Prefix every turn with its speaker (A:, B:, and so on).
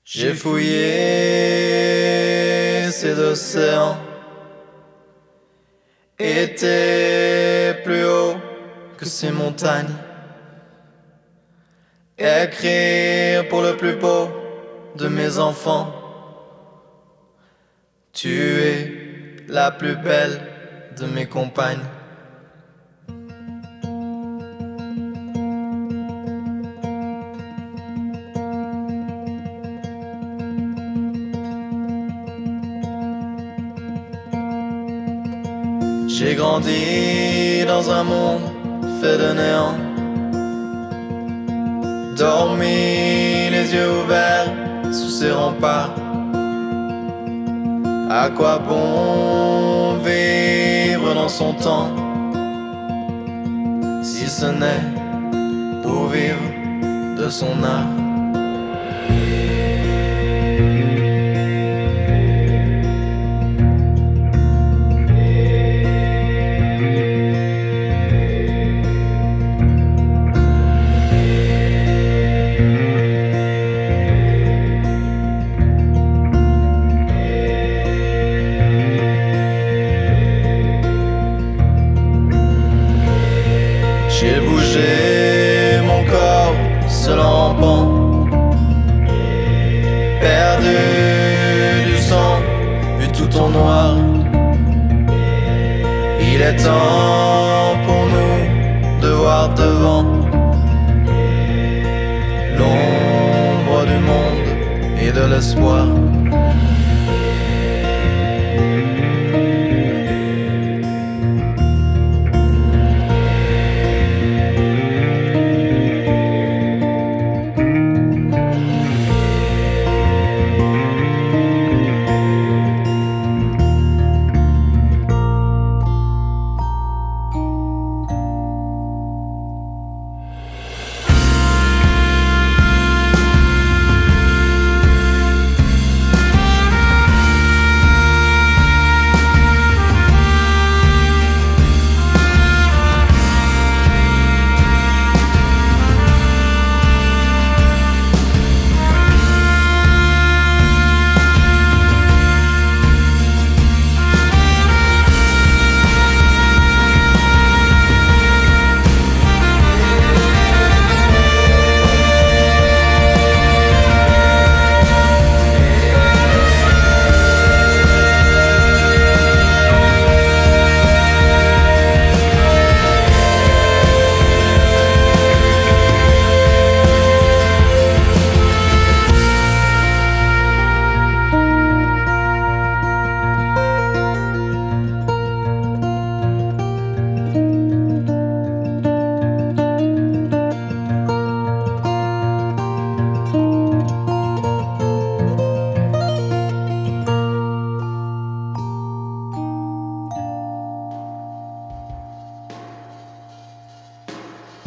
A: J'ai fouillé ces océans, était plus haut que ces montagnes. Écrire pour le plus beau de mes enfants. Tu es la plus belle de mes compagnes. J'ai grandi dans un monde fait de néant, dormi les yeux ouverts sous ces remparts. À quoi bon vivre dans son temps, si ce n'est pour vivre de son art? J'ai bougé mon corps seul en pan, perdu du sang, vu tout en noir. Il est temps pour nous de voir devant l'ombre du monde et de l'espoir.